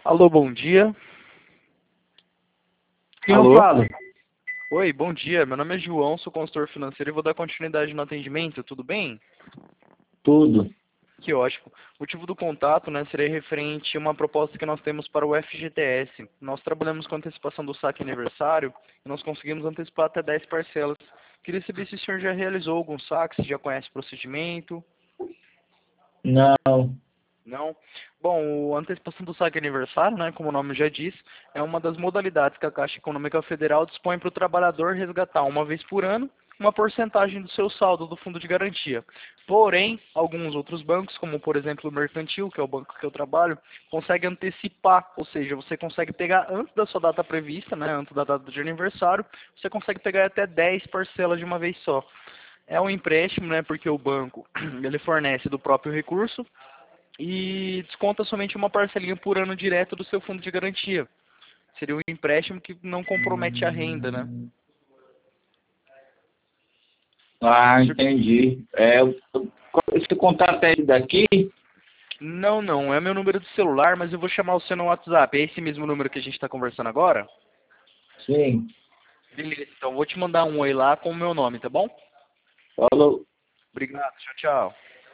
Alô, bom dia. Quem Alô? eu falo? Oi, bom dia. Meu nome é João, sou consultor financeiro e vou dar continuidade no atendimento, tudo bem? Tudo. Que ótimo. O motivo do contato, seria referente a uma proposta que nós temos para o FGTS. Nós trabalhamos com antecipação do saque aniversário e nós conseguimos antecipar até 10 parcelas. Queria saber se o senhor já realizou algum saque, se já conhece o procedimento. Não. Não? Bom, a antecipação do saque aniversário, como o nome já diz, é uma das modalidades que a Caixa Econômica Federal dispõe para o trabalhador resgatar uma vez por ano uma porcentagem do seu saldo do fundo de garantia. Porém, alguns outros bancos, como por exemplo o Mercantil, que é o banco que eu trabalho, conseguem antecipar, ou seja, você consegue pegar antes da sua data prevista, antes da data de aniversário, você consegue pegar até 10 parcelas de uma vez só. É um empréstimo, porque o banco ele fornece do próprio recurso, e desconta somente uma parcelinha por ano direto do seu fundo de garantia. Seria um empréstimo que não compromete a renda, né? Ah, entendi. Esse contato é esse daqui? Não, não. É meu número de celular, mas eu vou chamar você no WhatsApp. É esse mesmo número que a gente está conversando agora? Sim. Beleza, então vou te mandar um oi lá com o meu nome, tá bom? Falou. Obrigado, tchau, tchau.